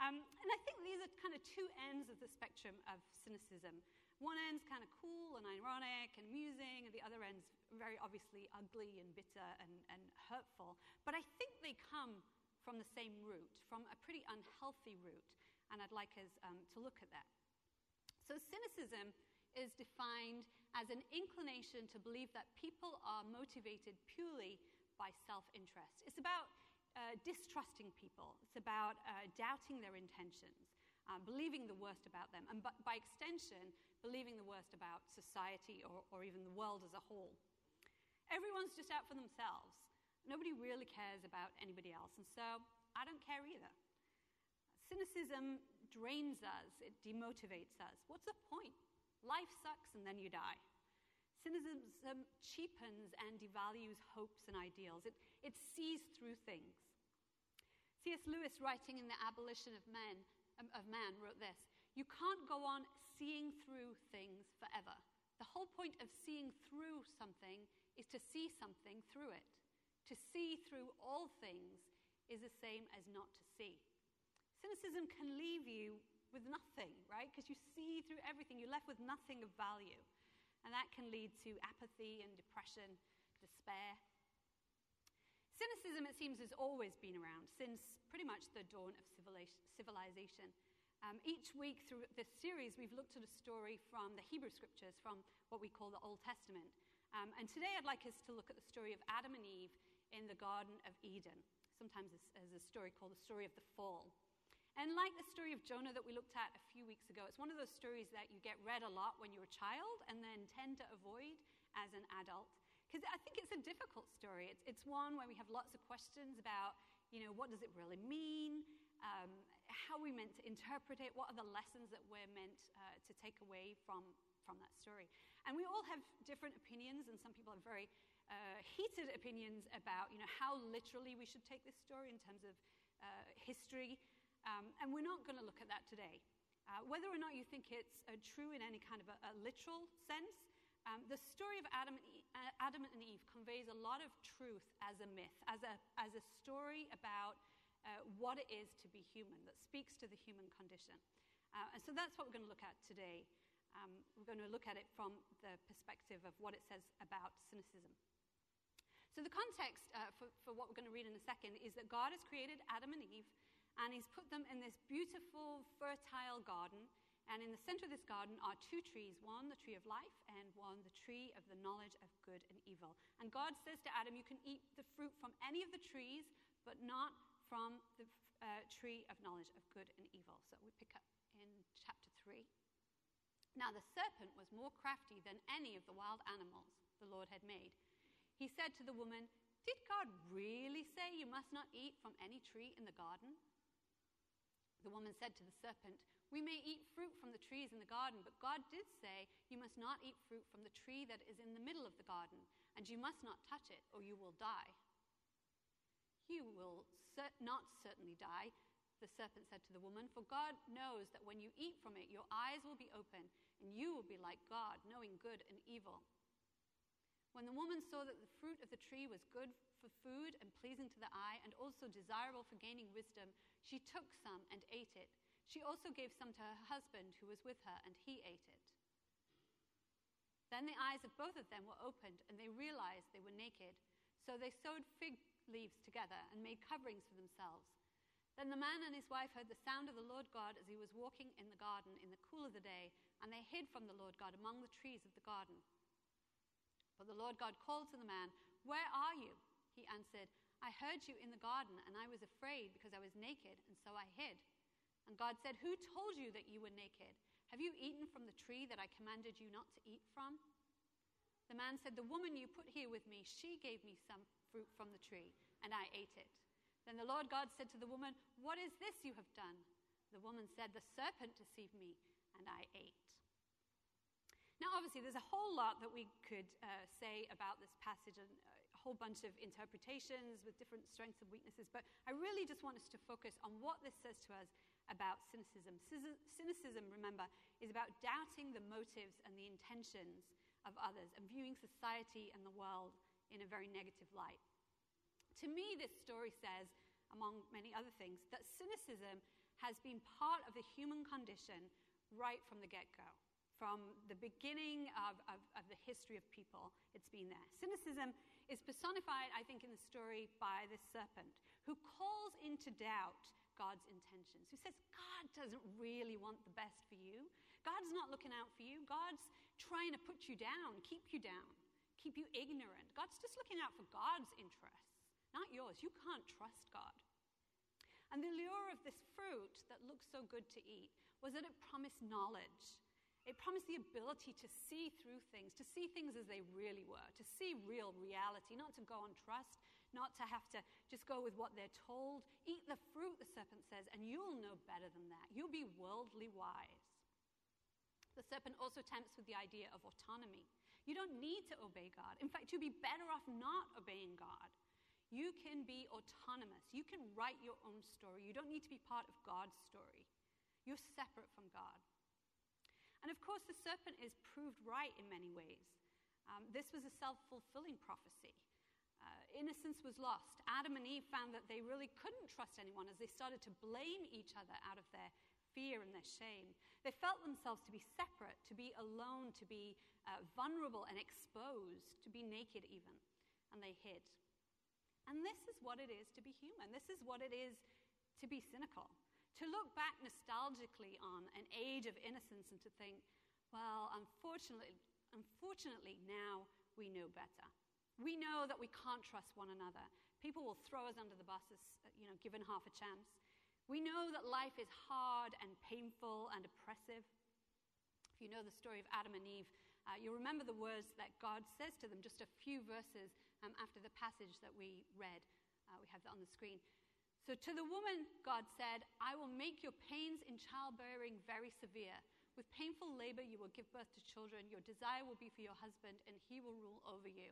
And I think these are kind of two ends of the spectrum of cynicism. One end's kind of cool and ironic and amusing, and the other end's very obviously ugly and bitter and hurtful. But I think they come from the same root, from a pretty unhealthy root, and I'd like us to look at that. So cynicism is defined as an inclination to believe that people are motivated purely by self-interest. It's about distrusting people. It's about doubting their intentions, believing the worst about them, and by extension, believing the worst about society or even the world as a whole. Everyone's just out for themselves. Nobody really cares about anybody else, and so I don't care either. Cynicism drains us. It demotivates us. What's the point? Life sucks and then you die. Cynicism cheapens and devalues hopes and ideals. It sees through things. C.S. Lewis, writing in The Abolition of Man, wrote this: "You can't go on seeing through things forever. The whole point of seeing through something is to see something through it. To see through all things is the same as not to see." Cynicism can leave you with nothing, right? Because you see through everything. You're left with nothing of value. And that can lead to apathy and depression, despair. Cynicism, it seems, has always been around since pretty much the dawn of civilization. Each week through this series, we've looked at a story from the Hebrew Scriptures, from what we call the Old Testament. And today I'd like us to look at the story of Adam and Eve in the Garden of Eden, sometimes as a story called the story of the fall. And like the story of Jonah that we looked at a few weeks ago, it's one of those stories that you get read a lot when you're a child and then tend to avoid as an adult. Because I think it's a difficult story. It's one where we have lots of questions about, what does it really mean? How are we meant to interpret it? What are the lessons that we're meant to take away from that story? And we all have different opinions, and some people have very heated opinions about, how literally we should take this story in terms of history. And we're not going to look at that today. Whether or not you think it's true in any kind of a literal sense, the story of Adam and Eve conveys a lot of truth as a myth, as a story about what it is to be human, that speaks to the human condition. And so that's what we're going to look at today. We're going to look at it from the perspective of what it says about cynicism. So the context for what we're going to read in a second is that God has created Adam and Eve, and he's put them in this beautiful, fertile garden. And in the center of this garden are two trees, one the tree of life and one the tree of the knowledge of good and evil. And God says to Adam, you can eat the fruit from any of the trees, but not from the tree of knowledge of good and evil. So we pick up in chapter 3. Now the serpent was more crafty than any of the wild animals the Lord had made. He said to the woman, "Did God really say you must not eat from any tree in the garden?" The woman said to the serpent, "We may eat fruit from the trees in the garden, but God did say you must not eat fruit from the tree that is in the middle of the garden, and you must not touch it, or you will die." "You will not certainly die," the serpent said to the woman, "for God knows that when you eat from it, your eyes will be open, and you will be like God, knowing good and evil." When the woman saw that the fruit of the tree was good for food and pleasing to the eye, and also desirable for gaining wisdom, she took some and ate it. She also gave some to her husband who was with her, and he ate it. Then the eyes of both of them were opened, and they realized they were naked. So they sewed fig leaves together and made coverings for themselves. Then the man and his wife heard the sound of the Lord God as he was walking in the garden in the cool of the day, and they hid from the Lord God among the trees of the garden. But the Lord God called to the man, "Where are you?" He answered, "I heard you in the garden, and I was afraid because I was naked, and so I hid." And God said, "Who told you that you were naked? Have you eaten from the tree that I commanded you not to eat from?" The man said, "The woman you put here with me, she gave me some fruit from the tree, and I ate it." Then the Lord God said to the woman, "What is this you have done?" The woman said, "The serpent deceived me, and I ate." Now, obviously, there's a whole lot that we could say about this passage, and a whole bunch of interpretations with different strengths and weaknesses, but I really just want us to focus on what this says to us about cynicism. Cynicism, remember, is about doubting the motives and the intentions of others and viewing society and the world in a very negative light. To me, this story says, among many other things, that cynicism has been part of the human condition right from the get-go. From the beginning of the history of people, it's been there. Cynicism is personified, I think, in the story by this serpent who calls into doubt God's intentions, who says, God doesn't really want the best for you. God's not looking out for you. God's trying to put you down, keep you ignorant. God's just looking out for God's interests, not yours. You can't trust God. And the lure of this fruit that looked so good to eat was that it promised knowledge. It promised the ability to see through things, to see things as they really were, to see real reality, not to go on trust, not to have to just go with what they're told. Eat the fruit, the serpent says, and you'll know better than that. You'll be worldly wise. The serpent also tempts with the idea of autonomy. You don't need to obey God. In fact, you'd be better off not obeying God. You can be autonomous. You can write your own story. You don't need to be part of God's story. You're separate from God. And of course, the serpent is proved right in many ways. This was a self-fulfilling prophecy. Innocence was lost. Adam and Eve found that they really couldn't trust anyone as they started to blame each other out of their fear and their shame. They felt themselves to be separate, to be alone, to be vulnerable and exposed, to be naked even. And they hid. And this is what it is to be human. This is what it is to be cynical. To look back nostalgically on an age of innocence and to think, well, unfortunately now we know better. We know that we can't trust one another. People will throw us under the bus as, given half a chance. We know that life is hard and painful and oppressive. If you know the story of Adam and Eve, you'll remember the words that God says to them just a few verses after the passage that we read. We have that on the screen. So to the woman, God said, I will make your pains in childbearing very severe. With painful labor you will give birth to children. Your desire will be for your husband, and he will rule over you.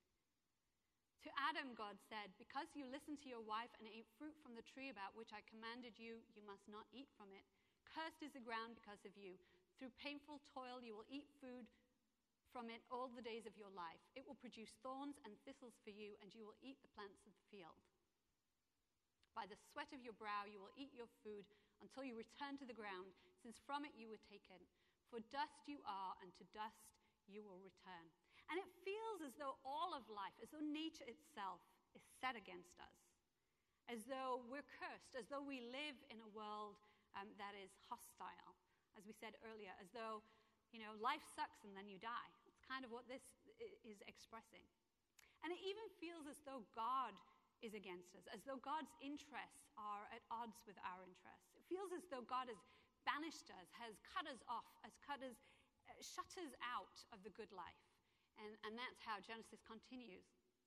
To Adam, God said, because you listened to your wife and ate fruit from the tree about which I commanded you, you must not eat from it. Cursed is the ground because of you. Through painful toil you will eat food from it all the days of your life. It will produce thorns and thistles for you, and you will eat the plants of the field. By the sweat of your brow you will eat your food until you return to the ground, since from it you were taken. For dust you are, and to dust you will return. And it feels as though all of life, as though nature itself is set against us, as though we're cursed, as though we live in a world that is hostile, as we said earlier, as though, life sucks and then you die. It's kind of what this is expressing. And it even feels as though God is against us, as though God's interests are at odds with our interests. It feels as though God has banished us, has cut us off, has shut us out of the good life. And that's how Genesis continues.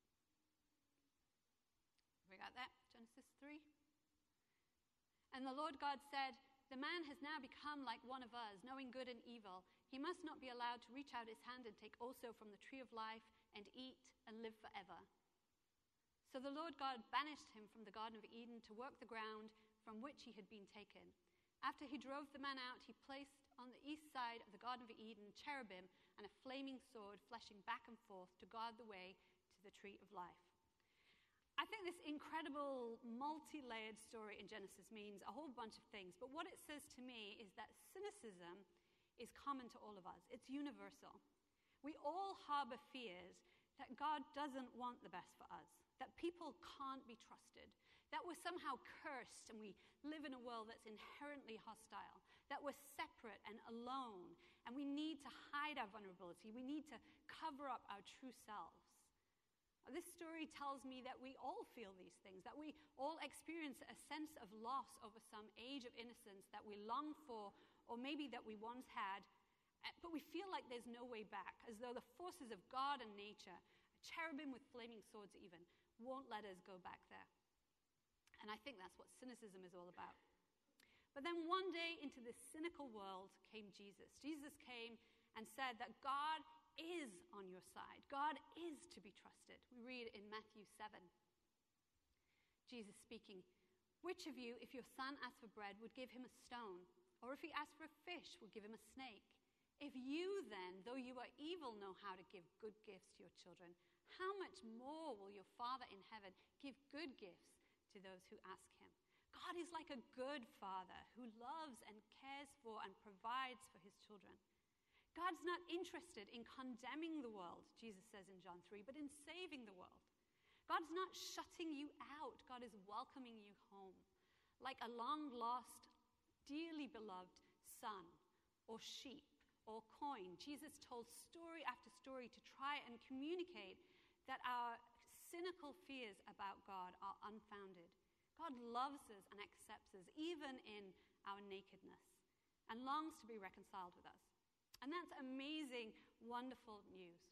We got that? Genesis 3. And the Lord God said, the man has now become like one of us, knowing good and evil. He must not be allowed to reach out his hand and take also from the tree of life and eat and live forever. So the Lord God banished him from the Garden of Eden to work the ground from which he had been taken. After he drove the man out, he placed on the east side of the Garden of Eden cherubim and a flaming sword flashing back and forth to guard the way to the tree of life. I think this incredible multi-layered story in Genesis means a whole bunch of things, but what it says to me is that cynicism is common to all of us. It's universal. We all harbor fears that God doesn't want the best for us, that people can't be trusted, that we're somehow cursed and we live in a world that's inherently hostile, that we're separate and alone, and we need to hide our vulnerability. We need to cover up our true selves. This story tells me that we all feel these things, that we all experience a sense of loss over some age of innocence that we long for, or maybe that we once had, but we feel like there's no way back, as though the forces of God and nature, cherubim with flaming swords even, won't let us go back there. And I think that's what cynicism is all about. But then one day into this cynical world came Jesus. Jesus came and said that God is on your side. God is to be trusted. We read in Matthew 7. Jesus speaking, which of you, if your son asked for bread, would give him a stone? Or if he asked for a fish, would give him a snake? If you then, though you are evil, know how to give good gifts to your children, how much more will your Father in heaven give good gifts to those who ask him? God is like a good father who loves and cares for and provides for his children. God's not interested in condemning the world, Jesus says in John 3, but in saving the world. God's not shutting you out. God is welcoming you home, like a long-lost, dearly beloved son or sheep or coin. Jesus told story after story to try and communicate that our cynical fears about God are unfounded. God loves us and accepts us, even in our nakedness, and longs to be reconciled with us. And that's amazing, wonderful news.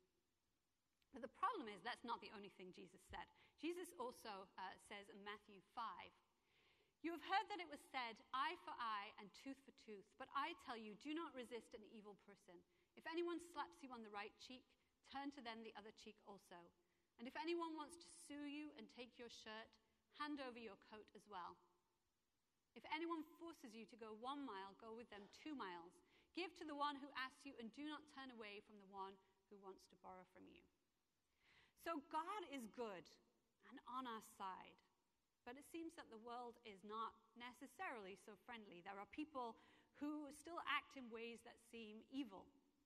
But the problem is that's not the only thing Jesus said. Jesus also says in Matthew 5, "You have heard that it was said, eye for eye and tooth for tooth. But I tell you, do not resist an evil person. If anyone slaps you on the right cheek, turn to them the other cheek also. And if anyone wants to sue you and take your shirt, hand over your coat as well. If anyone forces you to go 1 mile, go with them 2 miles. Give to the one who asks you, and do not turn away from the one who wants to borrow from you." So God is good and on our side. But it seems that the world is not necessarily so friendly. There are people who still act in ways that seem evil.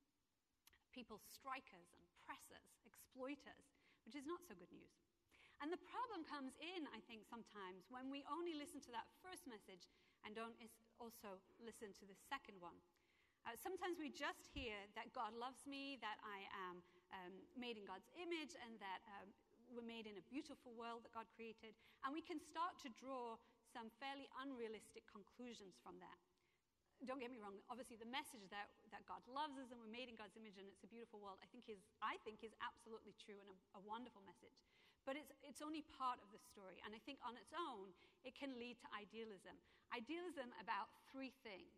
People strike us and press us, exploit us, which is not so good news. And the problem comes in, I think, sometimes when we only listen to that first message and don't also listen to the second one. Sometimes we just hear that God loves me, that I am made in God's image, and that we're made in a beautiful world that God created. And we can start to draw some fairly unrealistic conclusions from that. Don't get me wrong, obviously the message that God loves us and we're made in God's image and it's a beautiful world, I think is absolutely true and a wonderful message. But it's only part of the story. And I think on its own, it can lead to idealism. Idealism about 3 things.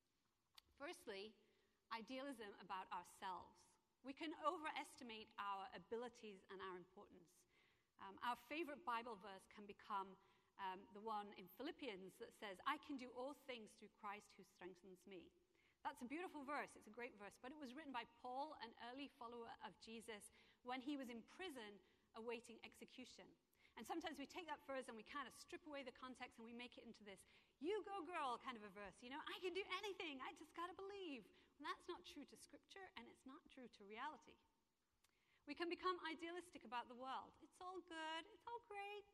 Firstly, idealism about ourselves. We can overestimate our abilities and our importance. Our favorite Bible verse can become the one in Philippians that says, "I can do all things through Christ who strengthens me." That's a beautiful verse. It's a great verse. But it was written by Paul, an early follower of Jesus, when he was in prison awaiting execution. And sometimes we take that verse and we kind of strip away the context and we make it into this, "You go girl" kind of a verse. I can do anything. I just got to believe. And that's not true to Scripture, and it's not true to reality. We can become idealistic about the world. It's all good. It's all great.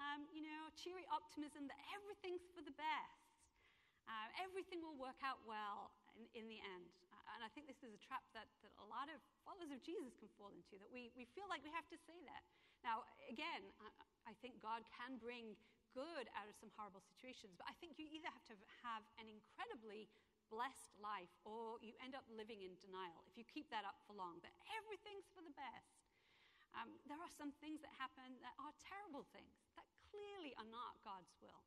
Cheery optimism that everything's for the best. Everything will work out well in the end. And I think this is a trap that a lot of followers of Jesus can fall into, that we feel like we have to say that. Now, again, I think God can bring good out of some horrible situations, but I think you either have to have an incredibly blessed life or you end up living in denial if you keep that up for long, that everything's for the best. There are some things that happen that are terrible things, that clearly are not God's will.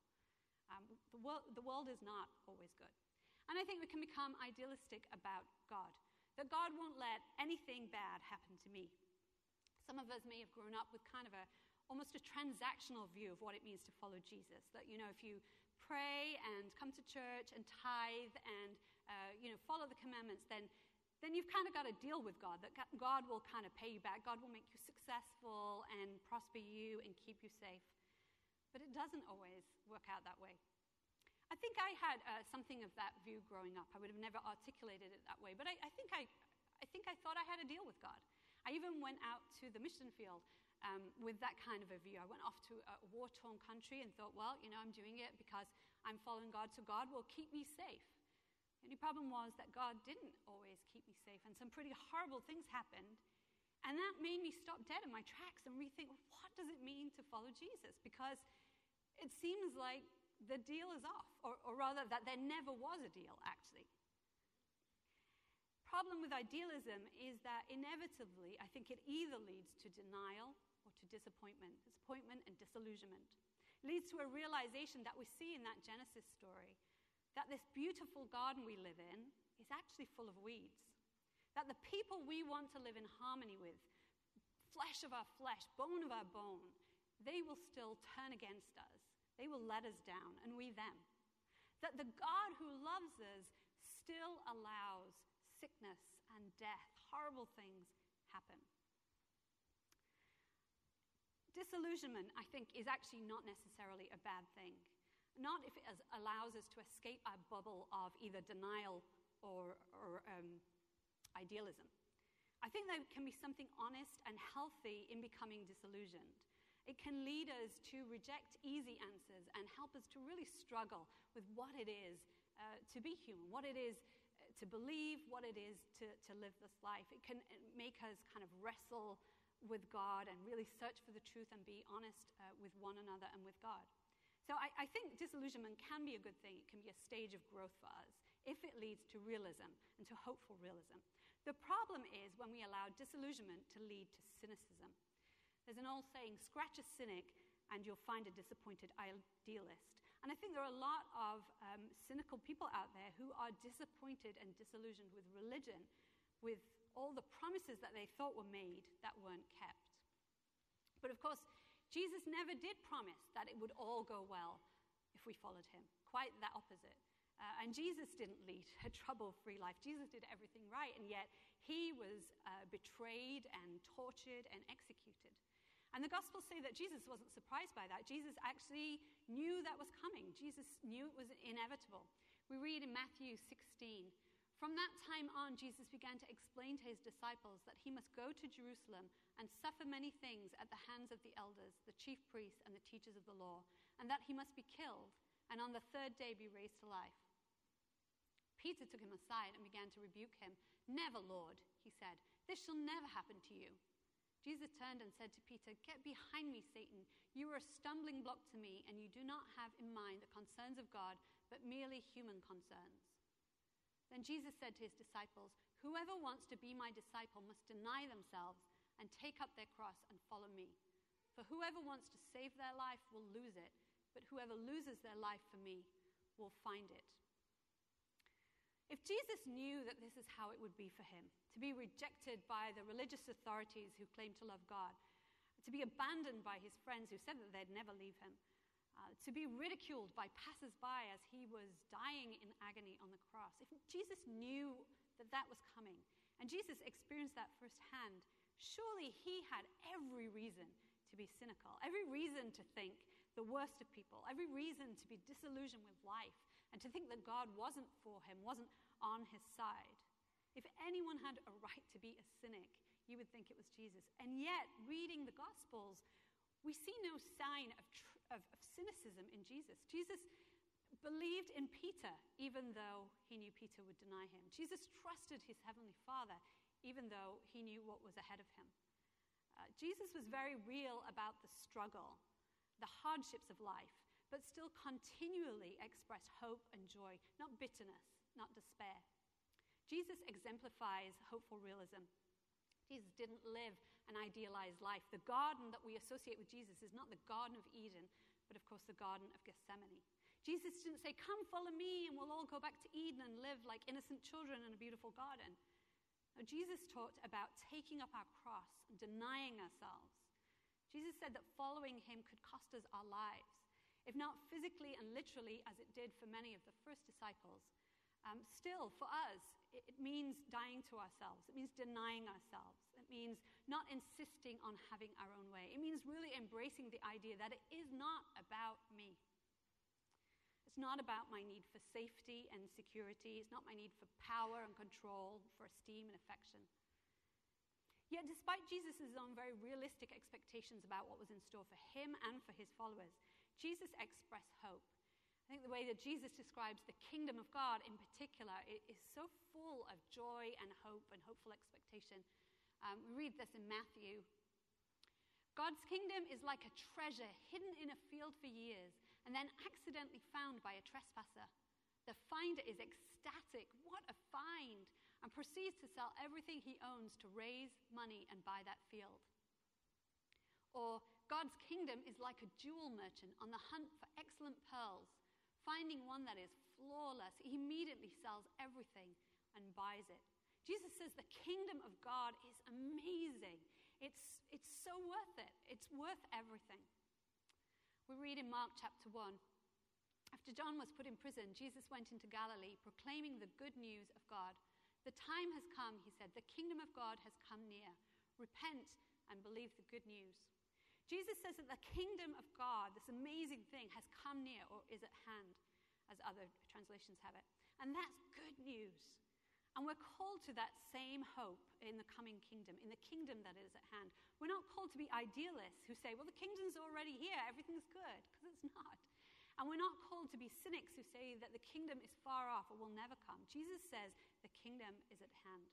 The world is not always good. And I think we can become idealistic about God, that God won't let anything bad happen to me. Some of us may have grown up with kind of almost a transactional view of what it means to follow Jesus, that, if you pray and come to church and tithe and, follow the commandments, then you've kind of got to deal with God, that God will kind of pay you back. God will make you successful and prosper you and keep you safe. But it doesn't always work out that way. I think I had something of that view growing up. I would have never articulated it that way, but I think I thought I had a deal with God. I even went out to the mission field with that kind of a view. I went off to a war-torn country and thought, well, I'm doing it because I'm following God, so God will keep me safe. The only problem was that God didn't always keep me safe, and some pretty horrible things happened. And that made me stop dead in my tracks and rethink, what does it mean to follow Jesus? Because it seems like the deal is off, or rather that there never was a deal, actually. Problem with idealism is that inevitably, I think it either leads to denial or to disappointment and disillusionment. It leads to a realization that we see in that Genesis story, that this beautiful garden we live in is actually full of weeds. That the people we want to live in harmony with, flesh of our flesh, bone of our bone, they will still turn against us. They will let us down, and we them. That the God who loves us still allows sickness and death, horrible things happen. Disillusionment, I think, is actually not necessarily a bad thing. not if it allows us to escape our bubble of either denial or idealism. I think there can be something honest and healthy in becoming disillusioned. It can lead us to reject easy answers and help us to really struggle with what it is to be human, what it is to believe, what it is to live this life. It can make us kind of wrestle with God and really search for the truth and be honest with one another and with God. So I think disillusionment can be a good thing. It can be a stage of growth for us if it leads to realism and to hopeful realism. The problem is when we allow disillusionment to lead to cynicism. There's an old saying, scratch a cynic and you'll find a disappointed idealist. And I think there are a lot of cynical people out there who are disappointed and disillusioned with religion, with all the promises that they thought were made that weren't kept. But of course, Jesus never did promise that it would all go well if we followed him. Quite the opposite. And Jesus didn't lead a trouble-free life. Jesus did everything right, and yet he was betrayed and tortured and executed. And the Gospels say that Jesus wasn't surprised by that. Jesus actually knew that was coming. Jesus knew it was inevitable. We read in Matthew 16, "From that time on, Jesus began to explain to his disciples that he must go to Jerusalem and suffer many things at the hands of the elders, the chief priests, and the teachers of the law, and that he must be killed, and on the third day be raised to life." Peter took him aside and began to rebuke him. "Never, Lord," he said. "This shall never happen to you." Jesus turned and said to Peter, "Get behind me, Satan. You are a stumbling block to me, and you do not have in mind the concerns of God, but merely human concerns." Then Jesus said to his disciples, "Whoever wants to be my disciple must deny themselves and take up their cross and follow me. For whoever wants to save their life will lose it, but whoever loses their life for me will find it." If Jesus knew that this is how it would be for him, to be rejected by the religious authorities who claimed to love God, to be abandoned by his friends who said that they'd never leave him, to be ridiculed by passers-by as he was dying in agony on the cross, if Jesus knew that that was coming, and Jesus experienced that firsthand, surely he had every reason to be cynical, every reason to think the worst of people, every reason to be disillusioned with life, and to think that God wasn't for him, wasn't on his side. If anyone had a right to be a cynic, you would think it was Jesus. And yet, reading the Gospels, we see no sign of cynicism in Jesus. Jesus believed in Peter, even though he knew Peter would deny him. Jesus trusted his heavenly Father, even though he knew what was ahead of him. Jesus was very real about the struggle, the hardships of life, but still continually expressed hope and joy, not bitterness, not despair. Jesus exemplifies hopeful realism. Jesus didn't live an idealized life. The garden that we associate with Jesus is not the Garden of Eden, but of course the Garden of Gethsemane. Jesus didn't say, "Come, follow me, and we'll all go back to Eden and live like innocent children in a beautiful garden." No, Jesus taught about taking up our cross and denying ourselves. Jesus said that following him could cost us our lives, if not physically and literally as it did for many of the first disciples. Still, for us, it means dying to ourselves. It means denying ourselves. It means not insisting on having our own way. It means really embracing the idea that it is not about me. It's not about my need for safety and security. It's not my need for power and control, for esteem and affection. Yet, despite Jesus' own very realistic expectations about what was in store for him and for his followers, Jesus expressed hope. I think the way that Jesus describes the kingdom of God in particular is so full of joy and hope and hopeful expectation. We read this in Matthew. "God's kingdom is like a treasure hidden in a field for years and then accidentally found by a trespasser. The finder is ecstatic, 'What a find!' and proceeds to sell everything he owns to raise money and buy that field." Or, "God's kingdom is like a jewel merchant on the hunt for excellent pearls. Finding one that is flawless, he immediately sells everything and buys it." Jesus says the kingdom of God is amazing. It's so worth it. It's worth everything. We read in Mark chapter 1, "After John was put in prison, Jesus went into Galilee, proclaiming the good news of God. 'The time has come,' he said. 'The kingdom of God has come near. Repent and believe the good news.'" Jesus says that the kingdom of God, this amazing thing, has come near or is at hand, as other translations have it. And that's good news. And we're called to that same hope in the coming kingdom, in the kingdom that is at hand. We're not called to be idealists who say, well, the kingdom's already here, everything's good, because it's not. And we're not called to be cynics who say that the kingdom is far off or will never come. Jesus says the kingdom is at hand.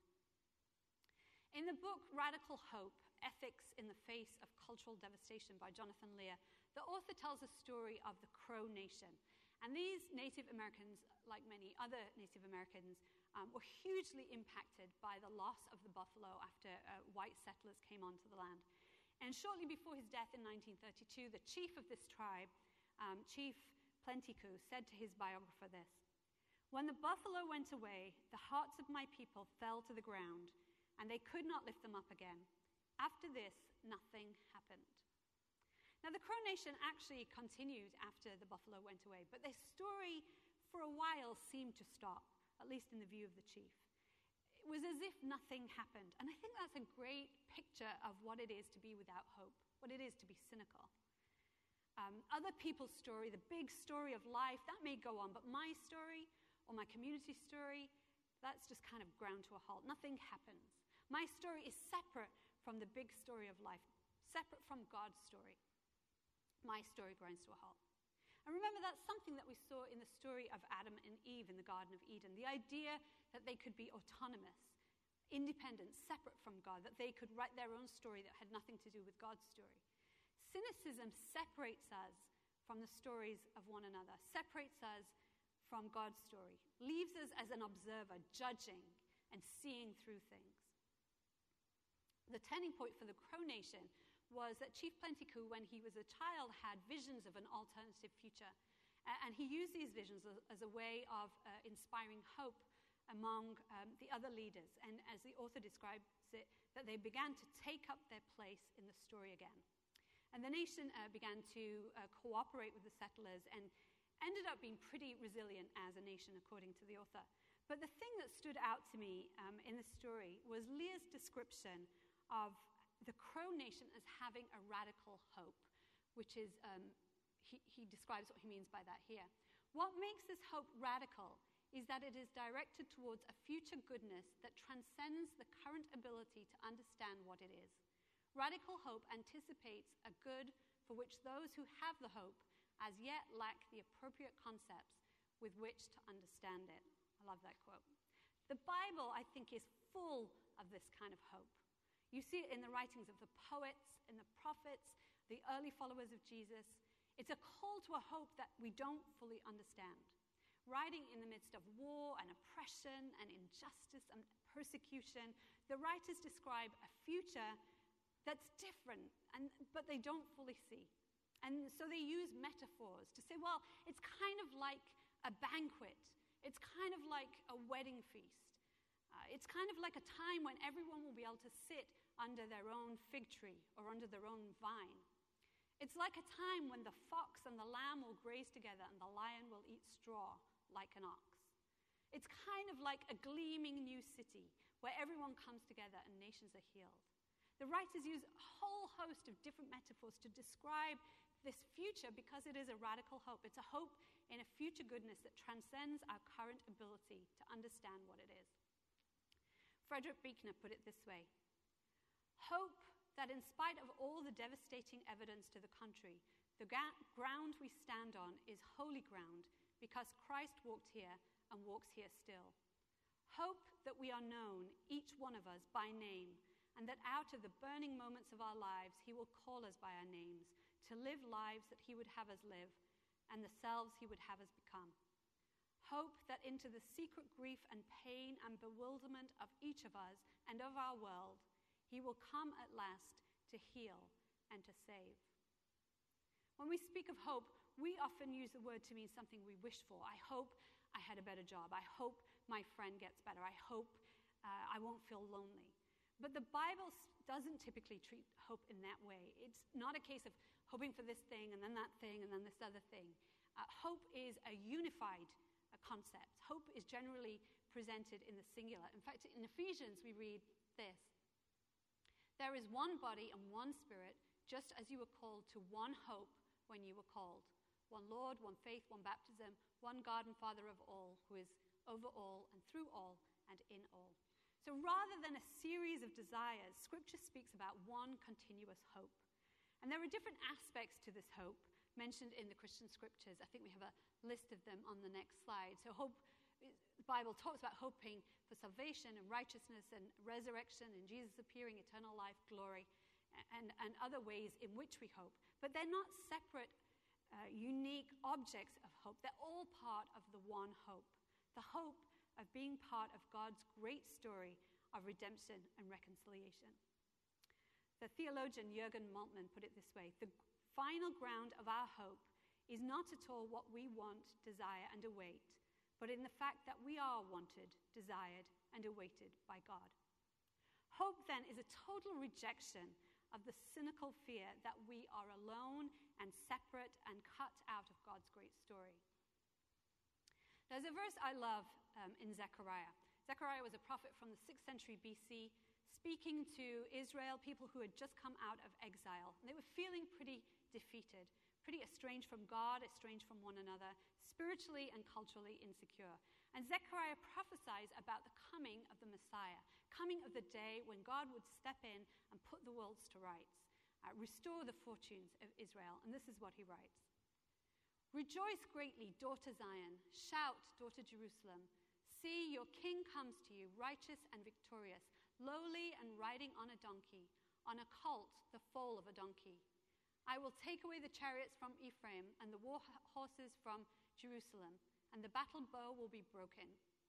In the book Radical Hope, Ethics in the Face of Cultural Devastation by Jonathan Lear, the author tells a story of the Crow Nation. And these Native Americans, like many other Native Americans, were hugely impacted by the loss of the buffalo after white settlers came onto the land. And shortly before his death in 1932, the chief of this tribe, Chief Plentycoo, said to his biographer this: "When the buffalo went away, the hearts of my people fell to the ground, and they could not lift them up again. After this, nothing happened." Now, the Crow Nation actually continued after the buffalo went away, but their story for a while seemed to stop, at least in the view of the chief. It was as if nothing happened. And I think that's a great picture of what it is to be without hope, what it is to be cynical. Other people's story, the big story of life, that may go on, but my story or my community story, that's just kind of ground to a halt. Nothing happens. My story is separate from the big story of life, separate from God's story. My story grinds to a halt. And remember, that's something that we saw in the story of Adam and Eve in the Garden of Eden. The idea that they could be autonomous, independent, separate from God, that they could write their own story that had nothing to do with God's story. Cynicism separates us from the stories of one another, separates us from God's story, leaves us as an observer, judging and seeing through things. The turning point for the Crow Nation was that Chief Plentycoo, when he was a child, had visions of an alternative future. And he used these visions as a way of inspiring hope among the other leaders. And as the author describes it, that they began to take up their place in the story again. And the nation began to cooperate with the settlers and ended up being pretty resilient as a nation, according to the author. But the thing that stood out to me in the story was Lear's description of the Crow Nation as having a radical hope, which is, he describes what he means by that here. What makes this hope radical is that it is directed towards a future goodness that transcends the current ability to understand what it is. Radical hope anticipates a good for which those who have the hope as yet lack the appropriate concepts with which to understand it. I love that quote. The Bible, I think, is full of this kind of hope. You see it in the writings of the poets, in the prophets, the early followers of Jesus. It's a call to a hope that we don't fully understand. Writing in the midst of war and oppression and injustice and persecution, the writers describe a future that's different, but they don't fully see. And so they use metaphors to say, well, it's kind of like a banquet. It's kind of like a wedding feast. It's kind of like a time when everyone will be able to sit under their own fig tree or under their own vine. It's like a time when the fox and the lamb will graze together and the lion will eat straw like an ox. It's kind of like a gleaming new city where everyone comes together and nations are healed. The writers use a whole host of different metaphors to describe this future because it is a radical hope. It's a hope in a future goodness that transcends our current ability to understand what it is. Frederick Buechner put it this way: hope that in spite of all the devastating evidence to the contrary, the ground we stand on is holy ground because Christ walked here and walks here still. Hope that we are known, each one of us, by name, and that out of the burning moments of our lives, he will call us by our names, to live lives that he would have us live, and the selves he would have us become. Hope that into the secret grief and pain and bewilderment of each of us and of our world, he will come at last to heal and to save. When we speak of hope, we often use the word to mean something we wish for. I hope I had a better job. I hope my friend gets better. I hope I won't feel lonely. But the Bible doesn't typically treat hope in that way. It's not a case of hoping for this thing and then that thing and then this other thing. Hope is a unified concept. Hope is generally presented in the singular. In fact, in Ephesians we read this: there is one body and one spirit, just as you were called to one hope when you were called. One Lord, one faith, one baptism, one God and Father of all, who is over all and through all and in all. So rather than a series of desires, Scripture speaks about one continuous hope. And there are different aspects to this hope mentioned in the Christian Scriptures. I think we have a list of them on the next slide. So hope, the Bible talks about hoping for salvation and righteousness and resurrection and Jesus appearing, eternal life, glory, and other ways in which we hope. But they're not separate, unique objects of hope. They're all part of the one hope, the hope of being part of God's great story of redemption and reconciliation. The theologian Jürgen Moltmann put it this way: the final ground of our hope is not at all what we want, desire, and await, but in the fact that we are wanted, desired, and awaited by God. Hope, then, is a total rejection of the cynical fear that we are alone and separate and cut out of God's great story. There's a verse I love in Zechariah. Zechariah was a prophet from the 6th century BC, speaking to Israel, people who had just come out of exile. And they were feeling pretty defeated, pretty estranged from God, estranged from one another, spiritually and culturally insecure. And Zechariah prophesies about the coming of the Messiah, coming of the day when God would step in and put the worlds to rights, restore the fortunes of Israel. And this is what he writes: "Rejoice greatly, daughter Zion. Shout, daughter Jerusalem. See, your king comes to you, righteous and victorious, lowly and riding on a donkey, on a colt, the foal of a donkey. I will take away the chariots from Ephraim and the war horses from Jerusalem, and the battle bow will be broken.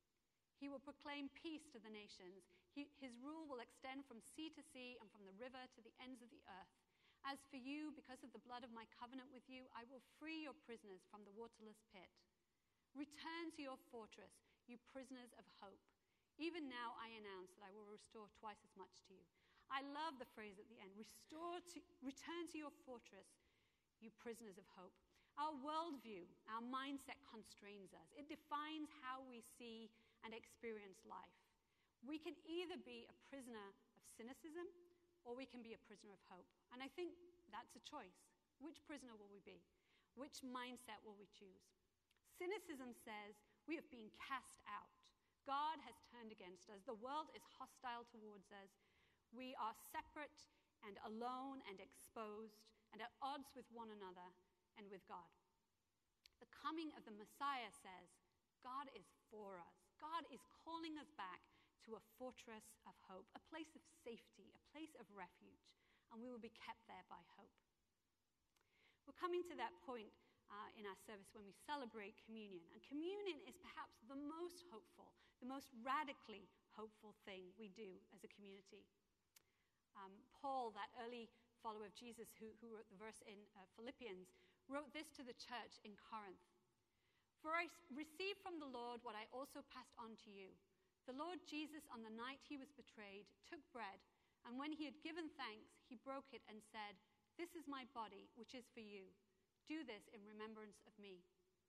He will proclaim peace to the nations. His rule will extend from sea to sea and from the river to the ends of the earth. As for you, because of the blood of my covenant with you, I will free your prisoners from the waterless pit. Return to your fortress, you prisoners of hope. Even now I announce that I will restore twice as much to you." I love the phrase at the end: return to your fortress, you prisoners of hope. Our worldview, our mindset constrains us. It defines how we see and experience life. We can either be a prisoner of cynicism or we can be a prisoner of hope. And I think that's a choice. Which prisoner will we be? Which mindset will we choose? Cynicism says we have been cast out. God has turned against us. The world is hostile towards us. We are separate and alone and exposed and at odds with one another and with God. The coming of the Messiah says God is for us. God is calling us back to a fortress of hope, a place of safety, a place of refuge, and we will be kept there by hope. We're coming to that point in our service when we celebrate communion. And communion is perhaps the most hopeful, the most radically hopeful thing we do as a community. Paul, that early follower of Jesus who wrote the verse in Philippians, wrote this to the church in Corinth: "For I received from the Lord what I also passed on to you. The Lord Jesus, on the night he was betrayed, took bread, and when he had given thanks, he broke it and said, 'This is my body, which is for you. Do this in remembrance of me.'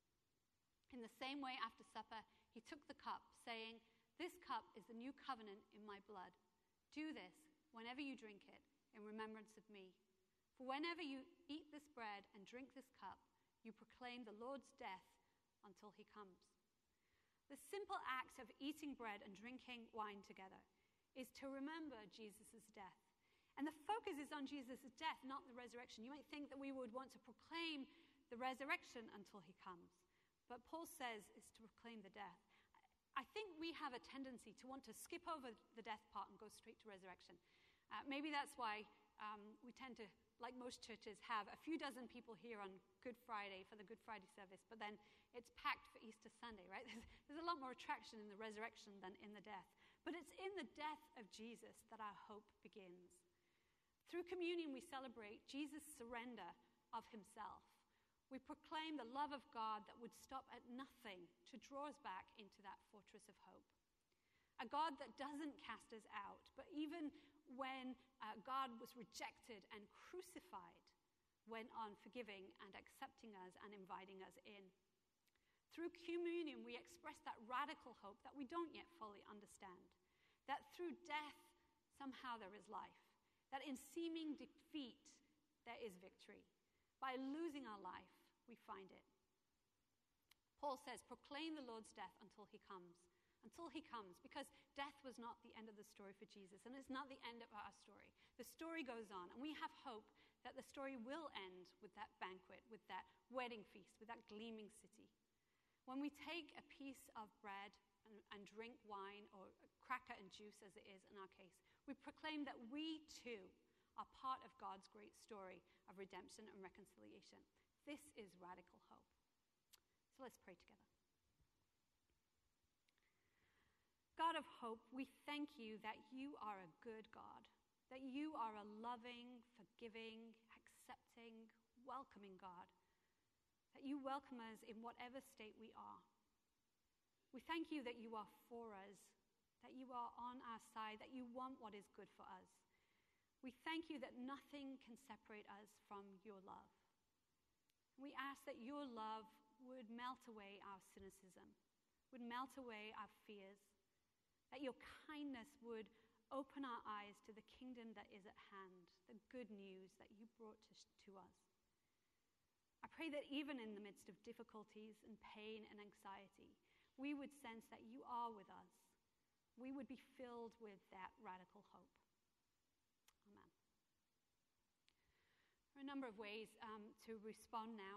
In the same way, after supper, he took the cup, saying, 'This cup is the new covenant in my blood. Do this, whenever you drink it, in remembrance of me. For whenever you eat this bread and drink this cup, you proclaim the Lord's death until he comes.'" The simple act of eating bread and drinking wine together is to remember Jesus' death. And the focus is on Jesus' death, not the resurrection. You might think that we would want to proclaim the resurrection until he comes. But Paul says it's to proclaim the death. I think we have a tendency to want to skip over the death part and go straight to resurrection. Maybe that's why we tend to, like most churches, have a few dozen people here on Good Friday for the Good Friday service, but then it's packed for Easter Sunday, right? There's a lot more attraction in the resurrection than in the death. But it's in the death of Jesus that our hope begins. Through communion, we celebrate Jesus' surrender of himself. We proclaim the love of God that would stop at nothing to draw us back into that fortress of hope. A God that doesn't cast us out, but even when God was rejected and crucified, went on forgiving and accepting us and inviting us in. Through communion, we express that radical hope that we don't yet fully understand, that through death, somehow there is life, that in seeming defeat, there is victory. By losing our life, we find it. Paul says, proclaim the Lord's death until he comes. Until he comes, because death was not the end of the story for Jesus, and it's not the end of our story. The story goes on, and we have hope that the story will end with that banquet, with that wedding feast, with that gleaming city. When we take a piece of bread and drink wine, or a cracker and juice as it is in our case, we proclaim that we too are part of God's great story of redemption and reconciliation. This is radical hope. So let's pray together. God of hope, we thank you that you are a good God, that you are a loving, forgiving, accepting, welcoming God, that you welcome us in whatever state we are. We thank you that you are for us, that you are on our side, that you want what is good for us. We thank you that nothing can separate us from your love. We ask that your love would melt away our cynicism, would melt away our fears, that your kindness would open our eyes to the kingdom that is at hand, the good news that you brought to us. I pray that even in the midst of difficulties and pain and anxiety, we would sense that you are with us. We would be filled with that radical hope. Amen. There are a number of ways to respond now.